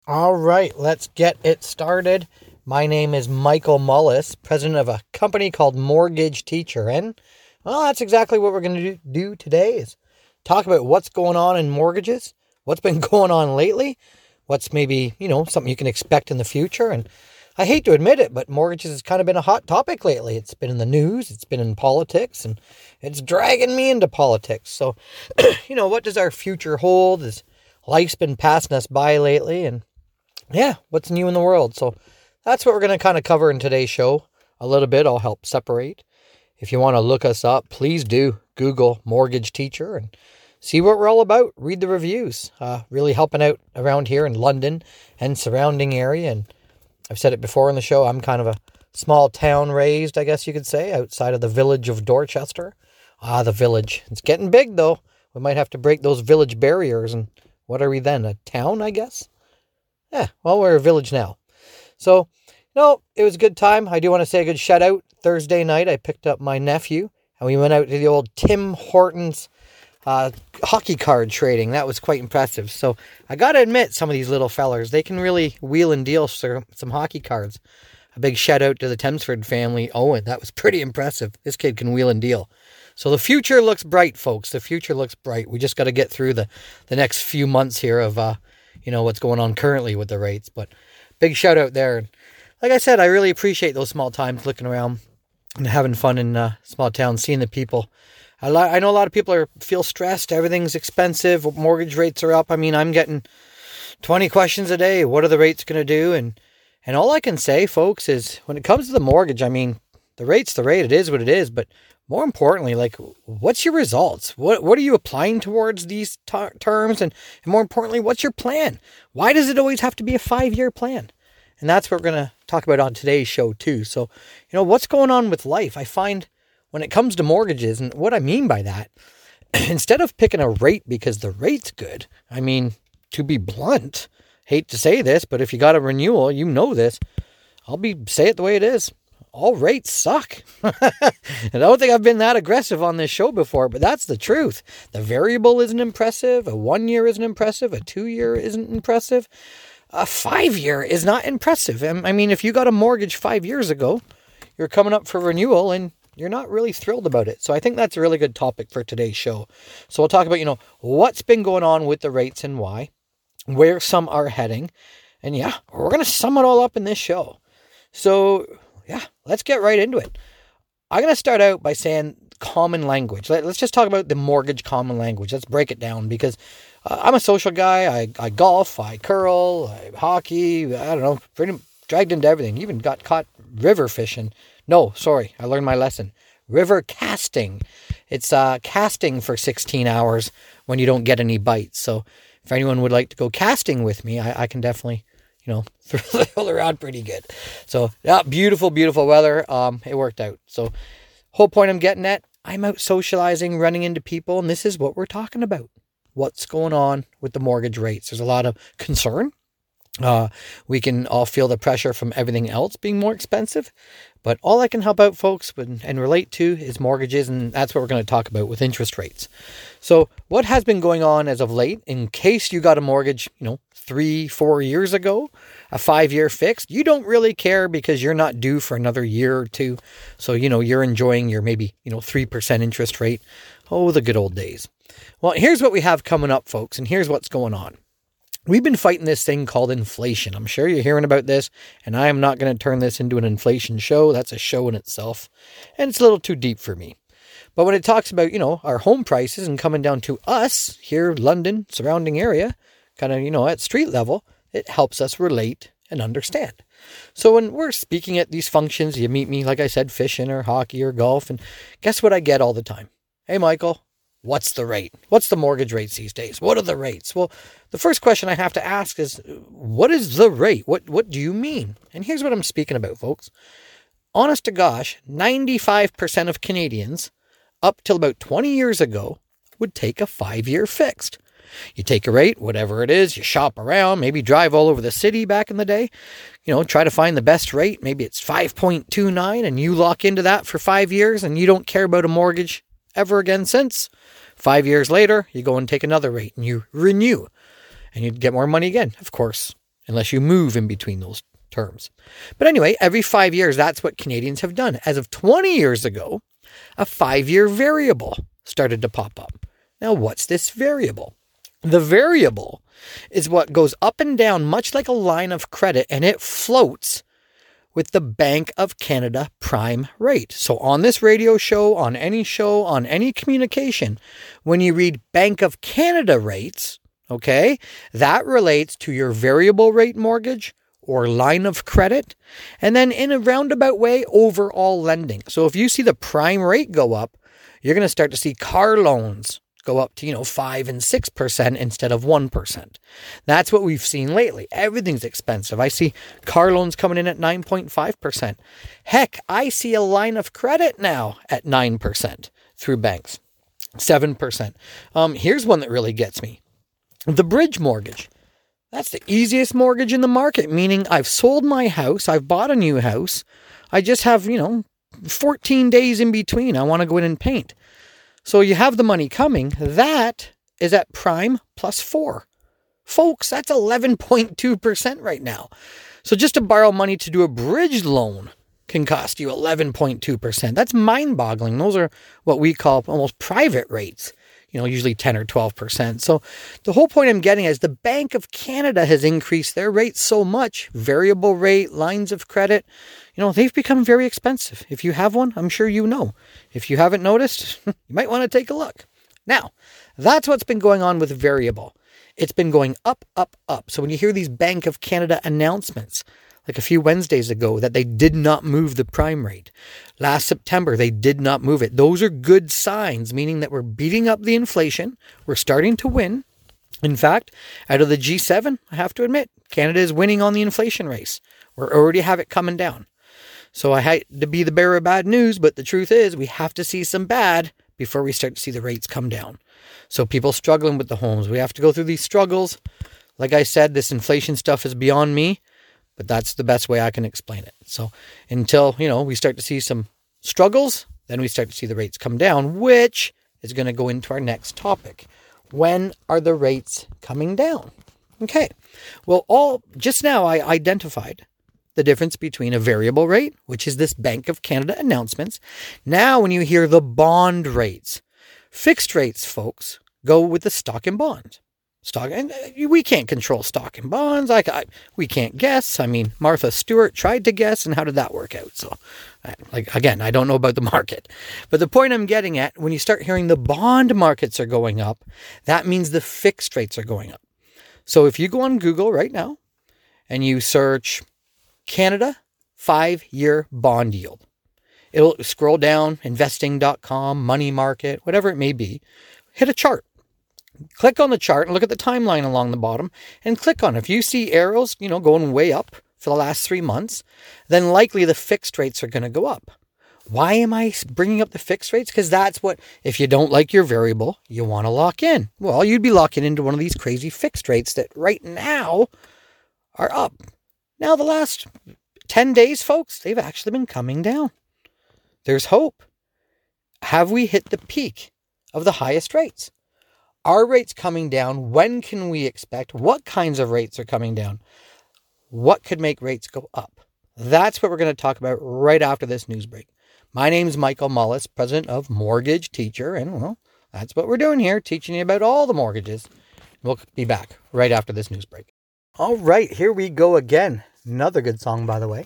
All right, let's get it started. My name is Michael Mullis, president of a company called Mortgage Teacher. And, well, that's exactly what we're going to do today is talk about what's going on in mortgages, what's been going on lately, what's maybe, something you can expect in the future. And I hate to admit it, but mortgages has kind of been a hot topic lately. It's been in the news, it's been in politics, and it's dragging me into politics. So, what does our future hold? Is life's been passing us by lately, and yeah, what's new in the world? So that's what we're going to kind of cover in today's show. A little bit, I'll help separate. If you want to look us up, please do Google Mortgage Teacher and see what we're all about. Read the reviews. Really helping out around here in London and surrounding area. And I've said it before in the show, I'm kind of a small town raised, I guess you could say, outside of the village of Dorchester. The village. It's getting big, though. We might have to break those village barriers. And what are we then? A town, I guess? Yeah, well, we're a village now. So, it was a good time. I do want to say a good shout out. Thursday night, I picked up my nephew and we went out to the old Tim Hortons hockey card trading. That was quite impressive. So I got to admit, some of these little fellers, they can really wheel and deal some hockey cards. A big shout out to the Thamesford family. Owen, that was pretty impressive. This kid can wheel and deal. So the future looks bright, folks. The future looks bright. We just got to get through the next few months here of what's going on currently with the rates. But big shout out there. Like I said, I really appreciate those small times looking around and having fun in small towns, seeing the people. I know a lot of people feel stressed. Everything's expensive. Mortgage rates are up. I mean, I'm getting 20 questions a day. What are the rates going to do? And all I can say, folks, is when it comes to the mortgage, I mean, the rate's the rate. It is what it is. But more importantly, what's your results? What are you applying towards these terms? And more importantly, what's your plan? Why does it always have to be a 5-year plan? And that's what we're going to talk about on today's show too. So, what's going on with life? I find when it comes to mortgages, and what I mean by that, instead of picking a rate because the rate's good, I mean, to be blunt, hate to say this, but if you got a renewal, this, say it the way it is. All rates suck. And I don't think I've been that aggressive on this show before, but that's the truth. The variable isn't impressive. A 1 year isn't impressive. A 2 year isn't impressive. A 5 year is not impressive. I mean, if you got a mortgage 5 years ago, you're coming up for renewal and you're not really thrilled about it. So I think that's a really good topic for today's show. So we'll talk about, what's been going on with the rates and why, where some are heading. And yeah, we're going to sum it all up in this show. So yeah, let's get right into it. I'm going to start out by saying common language. Let's just talk about the mortgage common language. Let's break it down because I'm a social guy. I golf, I curl, I hockey. I don't know, pretty dragged into everything. Even got caught river fishing. No, sorry, I learned my lesson. River casting. It's casting for 16 hours when you don't get any bites. So if anyone would like to go casting with me, I can definitely throw the rod pretty good. So yeah, beautiful, beautiful weather. It worked out. So whole point I'm getting at, I'm out socializing, running into people, and this is what we're talking about. What's going on with the mortgage rates? There's a lot of concern. We can all feel the pressure from everything else being more expensive, but all I can help out folks and relate to is mortgages, and that's what we're going to talk about with interest rates. So what has been going on as of late, in case you got a mortgage, 3-4 years ago, a 5-year fixed, you don't really care because you're not due for another year or two. So, you're enjoying your maybe, 3% interest rate. Oh, the good old days. Well, here's what we have coming up, folks, and here's what's going on. We've been fighting this thing called inflation. I'm sure you're hearing about this, and I am not going to turn this into an inflation show. That's a show in itself, and it's a little too deep for me. But when it talks about, our home prices and coming down to us here, London, surrounding area, kind of, at street level, it helps us relate and understand. So when we're speaking at these functions, you meet me, like I said, fishing or hockey or golf, and guess what I get all the time? Hey, Michael, what's the rate? What's the mortgage rates these days? What are the rates? Well, the first question I have to ask is, what is the rate? What do you mean? And here's what I'm speaking about, folks. Honest to gosh, 95% of Canadians, up till about 20 years ago, would take a 5-year fixed. You take a rate, whatever it is, you shop around, maybe drive all over the city back in the day, try to find the best rate. Maybe it's 5.29 and you lock into that for 5 years and you don't care about a mortgage ever again since. 5 years later, you go and take another rate and you renew and you get more money again. Of course, unless you move in between those terms. But anyway, every 5 years, that's what Canadians have done. As of 20 years ago, a 5-year variable started to pop up. Now, what's this variable? The variable is what goes up and down, much like a line of credit, and it floats with the Bank of Canada prime rate. So on this radio show, on any communication, when you read Bank of Canada rates, okay, that relates to your variable rate mortgage or line of credit, and then in a roundabout way, overall lending. So if you see the prime rate go up, you're going to start to see car loans go up to, 5 and 6% instead of 1%. That's what we've seen lately. Everything's expensive. I see car loans coming in at 9.5%. Heck, I see a line of credit now at 9% through banks, 7%. Here's one that really gets me. The bridge mortgage. That's the easiest mortgage in the market, meaning I've sold my house, I've bought a new house. I just have, 14 days in between. I want to go in and paint. So you have the money coming. That is at prime plus 4. Folks, that's 11.2% right now. So just to borrow money to do a bridge loan can cost you 11.2%. That's mind-boggling. Those are what we call almost private rates, usually 10 or 12%. So the whole point I'm getting is the Bank of Canada has increased their rates so much, variable rate, lines of credit, they've become very expensive. If you have one, I'm sure you know. If you haven't noticed, you might want to take a look. Now, that's what's been going on with variable. It's been going up, up, up. So when you hear these Bank of Canada announcements, like a few Wednesdays ago, that they did not move the prime rate. Last September, they did not move it. Those are good signs, meaning that we're beating up the inflation. We're starting to win. In fact, out of the G7, I have to admit, Canada is winning on the inflation race. We already have it coming down. So I hate to be the bearer of bad news, but the truth is we have to see some bad before we start to see the rates come down. So people struggling with the homes, we have to go through these struggles. Like I said, this inflation stuff is beyond me, but that's the best way I can explain it. So until, we start to see some struggles, then we start to see the rates come down, which is going to go into our next topic. When are the rates coming down? Okay. Well, just now I identified the difference between a variable rate, which is this Bank of Canada announcements. Now, when you hear the bond rates, fixed rates, folks, go with the stock and bonds. And we can't control stock and bonds. We can't guess. Martha Stewart tried to guess, and how did that work out? So, again, I don't know about the market. But the point I'm getting at, when you start hearing the bond markets are going up, that means the fixed rates are going up. So if you go on Google right now and you search Canada 5-year bond yield, it'll scroll down, investing.com, money market, whatever it may be, hit a chart. Click on the chart and look at the timeline along the bottom and click on it. If you see arrows, going way up for the last 3 months, then likely the fixed rates are going to go up. Why am I bringing up the fixed rates? Because that's what, if you don't like your variable, you want to lock in. Well, you'd be locking into one of these crazy fixed rates that right now are up. Now, the last 10 days, folks, they've actually been coming down. There's hope. Have we hit the peak of the highest rates? Are rates coming down? When can we expect? What kinds of rates are coming down? What could make rates go up? That's what we're going to talk about right after this news break. My name is Michael Mullis, president of Mortgage Teacher, and that's what we're doing here, teaching you about all the mortgages. We'll be back right after this news break. All right, here we go again. Another good song, by the way.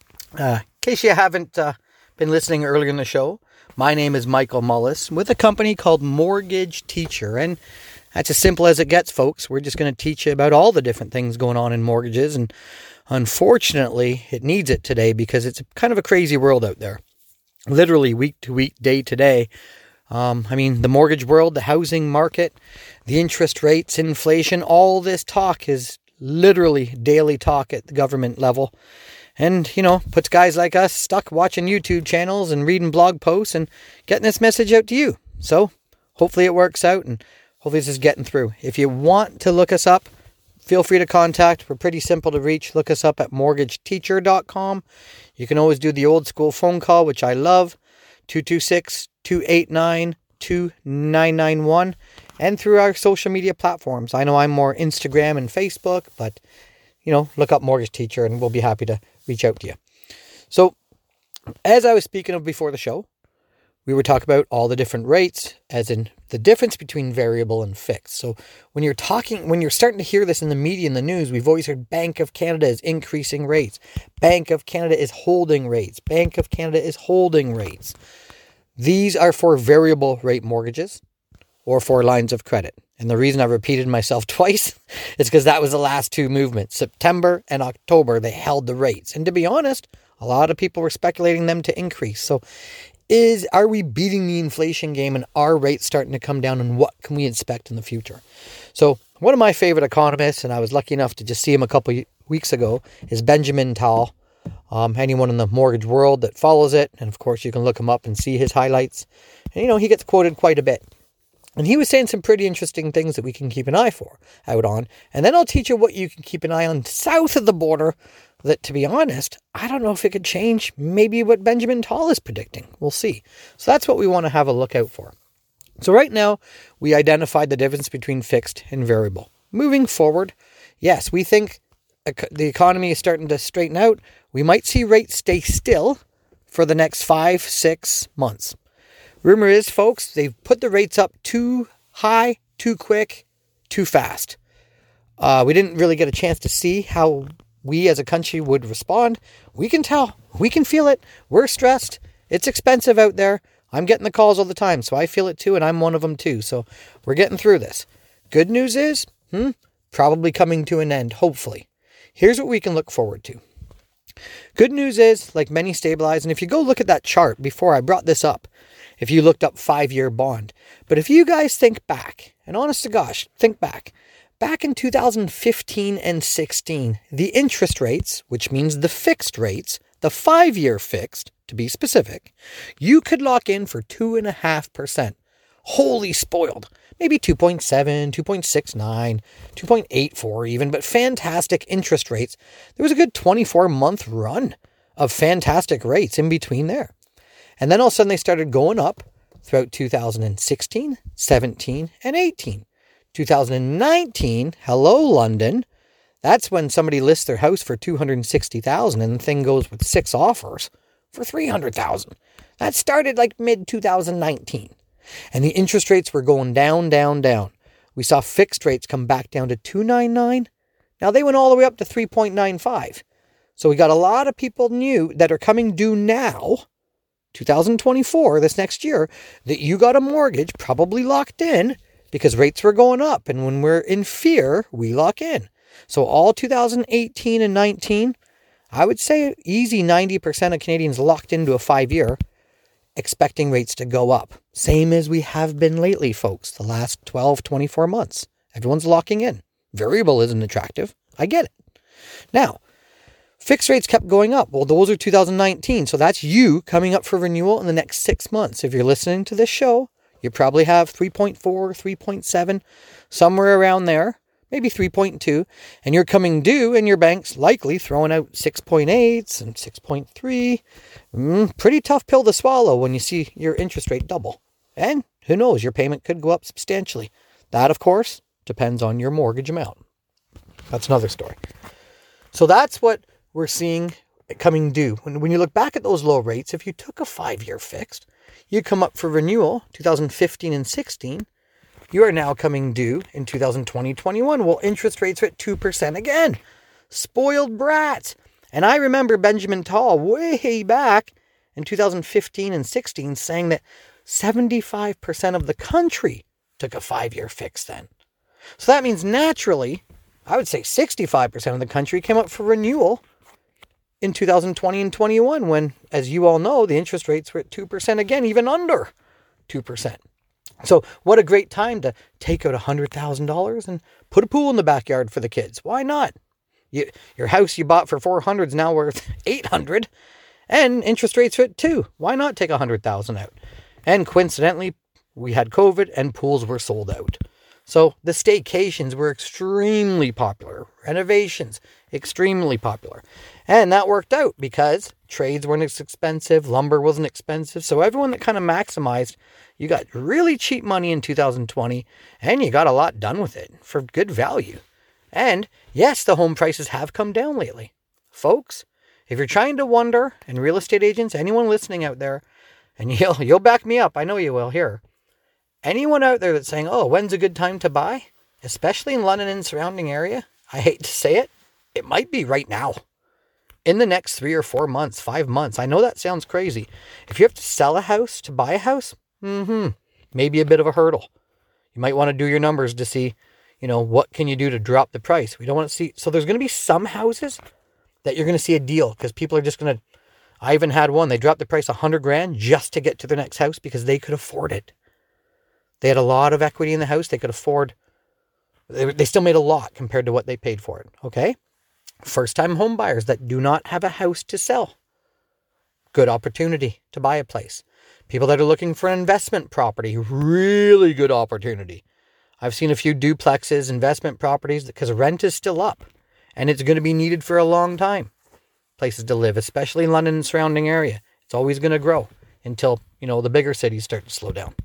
In case you haven't been listening earlier in the show, my name is Michael Mullis with a company called Mortgage Teacher, and that's as simple as it gets, folks. We're just going to teach you about all the different things going on in mortgages, and unfortunately, it needs it today because it's kind of a crazy world out there. Literally week to week, day to day. The mortgage world, the housing market, the interest rates, inflation, all this talk is literally daily talk at the government level. And, puts guys like us stuck watching YouTube channels and reading blog posts and getting this message out to you. So hopefully it works out and hopefully this is getting through. If you want to look us up, feel free to contact. We're pretty simple to reach. Look us up at mortgageteacher.com. You can always do the old school phone call, which I love, 226-289-2991, and through our social media platforms. I know I'm more Instagram and Facebook, but look up Mortgage Teacher and we'll be happy to reach out to you. So as I was speaking of before the show, we were talking about all the different rates, as in the difference between variable and fixed. So when you're starting to hear this in the media and the news, we've always heard Bank of Canada is increasing rates. Bank of Canada is holding rates. Bank of Canada is holding rates. These are for variable rate mortgages or for lines of credit. And the reason I repeated myself twice is because that was the last two movements. September and October, they held the rates. And to be honest, a lot of people were speculating them to increase. So are we beating the inflation game, and are rates starting to come down, and what can we expect in the future? So one of my favorite economists, and I was lucky enough to just see him a couple weeks ago, is Benjamin Tal. Anyone in the mortgage world that follows it, and of course you can look him up and see his highlights. And he gets quoted quite a bit. And he was saying some pretty interesting things that we can keep an eye out on. And then I'll teach you what you can keep an eye on south of the border that, to be honest, I don't know if it could change maybe what Benjamin Tal is predicting. We'll see. So that's what we want to have a look out for. So right now, we identified the difference between fixed and variable. Moving forward, yes, we think the economy is starting to straighten out. We might see rates stay still for the next 5-6 months. Rumor is, folks, they've put the rates up too high, too quick, too fast. We didn't really get a chance to see how we as a country would respond. We can tell. We can feel it. We're stressed. It's expensive out there. I'm getting the calls all the time, so I feel it too, and I'm one of them too. So we're getting through this. Good news is, probably coming to an end, hopefully. Here's what we can look forward to. Good news is, like many stabilize, and if you go look at that chart before I brought this up, if you looked up 5-year bond. But if you guys think back, and honest to gosh, think back in 2015 and 16, the interest rates, which means the fixed rates, the 5-year fixed, to be specific, you could lock in for 2.5%. Wholly spoiled. Maybe 2.7, 2.69, 2.84 even, but fantastic interest rates. There was a good 24-month run of fantastic rates in between there. And then all of a sudden they started going up throughout 2016, 17, and 18. 2019, hello London, that's when somebody lists their house for $260,000 and the thing goes with 6 offers for $300,000. That started like mid-2019. And the interest rates were going down, down, down. We saw fixed rates come back down to 2.99. Now they went all the way up to 3.95. So we got a lot of people new that are coming due now, 2024, this next year, that you got a mortgage probably locked in because rates were going up. And when we're in fear, we lock in. So all 2018 and 19, I would say easy 90% of Canadians locked into a 5-year, expecting rates to go up. Same as we have been lately, folks, the last 12, 24 months. Everyone's locking in. Variable isn't attractive. I get it. Now, fixed rates kept going up. Well, those are 2019. So that's you coming up for renewal in the next 6 months. If you're listening to this show, you probably have 3.4, 3.7, somewhere around there, maybe 3.2. And you're coming due and your bank's likely throwing out 6.8s and 6.3. Pretty tough pill to swallow when you see your interest rate double. And who knows, your payment could go up substantially. That, of course, depends on your mortgage amount. That's another story. So that's what we're seeing coming due. When you look back at those low rates, if you took a 5-year fixed, you come up for renewal 2015 and 16. You are now coming due in 2020, 21. Well, interest rates are at 2% again. Spoiled brats. And I remember Benjamin Tal way back in 2015 and 16 saying that 75% of the country took a 5-year fix then. So that means naturally, I would say 65% of the country came up for renewal in 2020 and 21 when, as you all know, the interest rates were at 2% again, even under 2%. So what a great time to take out $100,000 and put a pool in the backyard for the kids. Why not? Your house you bought for $400 is now worth $800 and interest rates are at 2%. Why not take $100,000 out? And coincidentally, we had COVID and pools were sold out. So the staycations were extremely popular. Renovations, extremely popular. And that worked out because trades weren't as expensive. Lumber wasn't expensive. So everyone that kind of maximized, you got really cheap money in 2020 and you got a lot done with it for good value. And Yes, the home prices have come down lately. Folks, if you're trying to wonder, and real estate agents, anyone listening out there, and you'll back me up, I know you will here. Anyone out there that's saying, oh, when's a good time to buy? Especially in London and surrounding area, I hate to say it, it might be right now. In the next 3 or 4 months, 5 months. I know that sounds crazy. If you have to sell a house to buy a house, maybe a bit of a hurdle. You might want to do your numbers to see, what can you do to drop the price? We don't want to see. So there's going to be some houses that you're going to see a deal because people are just going to, I even had one, they dropped the price $100,000 just to get to their next house because they could afford it. They had a lot of equity in the house. They could afford, they still made a lot compared to what they paid for it. Okay. First-time home buyers that do not have a house to sell. Good opportunity to buy a place. People that are looking for an investment property, really good opportunity. I've seen a few duplexes, investment properties, because rent is still up. And it's going to be needed for a long time. Places to live, especially in London and surrounding area. It's always going to grow until, the bigger cities start to slow down.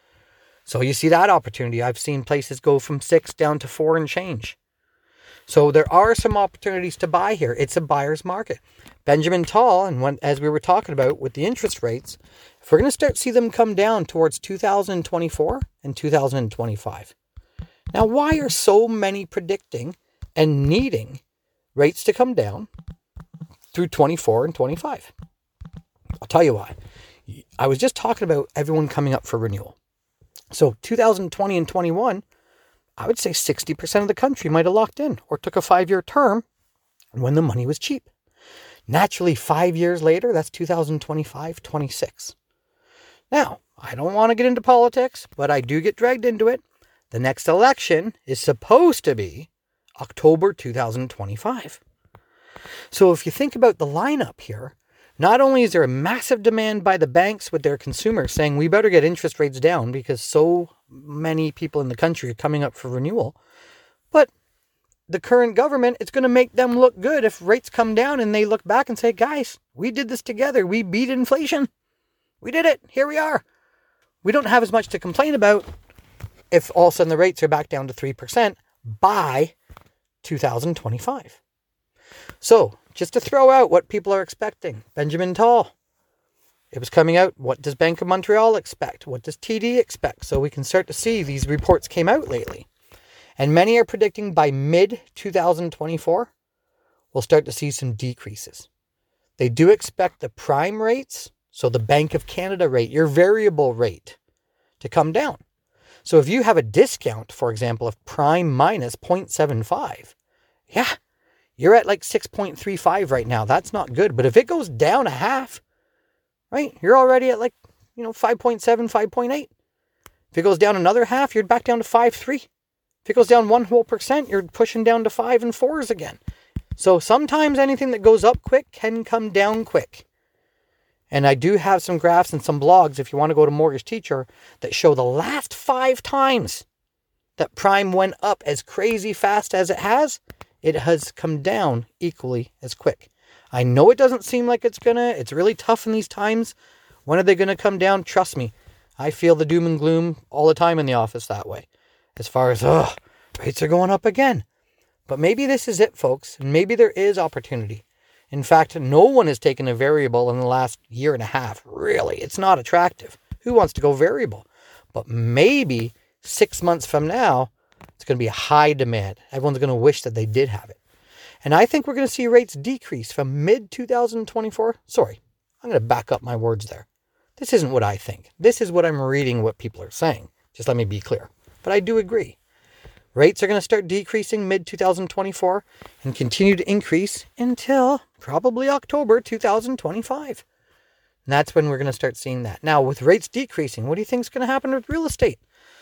So you see that opportunity. I've seen places go from 6 down to 4 and change. So there are some opportunities to buy here. It's a buyer's market. Benjamin Tal, and as we were talking about with the interest rates, if we're going to start to see them come down towards 2024 and 2025. Now, why are so many predicting and needing rates to come down through 24 and 25? I'll tell you why. I was just talking about everyone coming up for renewal. So 2020 and 21, I would say 60% of the country might have locked in or took a 5-year term when the money was cheap. Naturally, 5 years later, that's 2025, 26. Now, I don't want to get into politics, but I do get dragged into it. The next election is supposed to be October 2025. So if you think about the lineup here, not only is there a massive demand by the banks with their consumers saying we better get interest rates down because so many people in the country are coming up for renewal, but the current government, it's going to make them look good if rates come down and they look back and say, guys, we did this together. We beat inflation. We did it. Here we are. We don't have as much to complain about if all of a sudden the rates are back down to 3% by 2025. So just to throw out what people are expecting, Benjamin Tal, it was coming out. What does Bank of Montreal expect? What does TD expect? So we can start to see these reports came out lately. And many are predicting by mid-2024, we'll start to see some decreases. They do expect the prime rates, so the Bank of Canada rate, your variable rate, to come down. So if you have a discount, for example, of prime minus 0.75, you're at like 6.35 right now. That's not good. But if it goes down a half, right, you're already at 5.7, 5.8. If it goes down another half, you're back down to 5.3. If it goes down 1%, you're pushing down to 5 and 4s again. So sometimes anything that goes up quick can come down quick. And I do have some graphs and some blogs, if you want to go to Mortgage Teacher, that show the last 5 times that prime went up as crazy fast as it has come down equally as quick. I know it doesn't seem like it's really tough in these times. When are they going to come down? Trust me, I feel the doom and gloom all the time in the office that way. As far as, rates are going up again. But maybe this is it, folks. And maybe there is opportunity. In fact, no one has taken a variable in the last year and a half. Really, it's not attractive. Who wants to go variable? But maybe 6 months from now, it's going to be a high demand. Everyone's going to wish that they did have it. And I think we're going to see rates decrease from mid-2024. Sorry, I'm going to back up my words there. This isn't what I think. This is what I'm reading, what people are saying. Just let me be clear. But I do agree. Rates are going to start decreasing mid-2024 and continue to increase until probably October 2025. And that's when we're going to start seeing that. Now, with rates decreasing, what do you think is going to happen with real estate?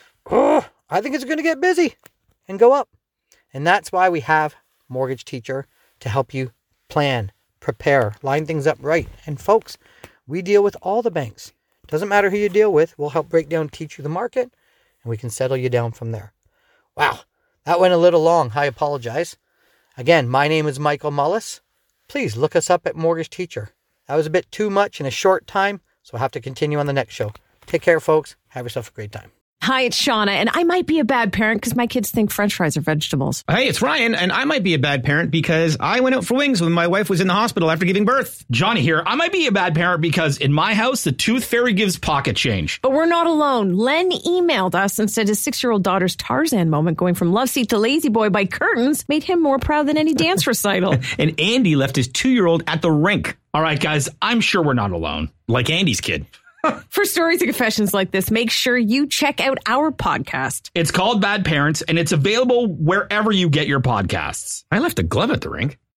I think it's going to get busy and go up. And that's why we have Mortgage Teacher to help you plan, prepare, line things up right. And folks, we deal with all the banks. Doesn't matter who you deal with. We'll help break down, teach you the market, and we can settle you down from there. Wow, that went a little long. I apologize. Again, my name is Michael Mullis. Please look us up at Mortgage Teacher. That was a bit too much in a short time, so I'll have to continue on the next show. Take care, folks. Have yourself a great time. Hi, it's Shauna, and I might be a bad parent because my kids think French fries are vegetables. Hey, it's Ryan, and I might be a bad parent because I went out for wings when my wife was in the hospital after giving birth. Johnny here. I might be a bad parent because in my house, the tooth fairy gives pocket change. But we're not alone. Len emailed us and said his 6-year-old daughter's Tarzan moment going from love seat to lazy boy by curtains made him more proud than any dance recital. And Andy left his 2-year-old at the rink. All right, guys, I'm sure we're not alone. Like Andy's kid. For stories and confessions like this, make sure you check out our podcast. It's called Bad Parents, and it's available wherever you get your podcasts. I left a glove at the rink.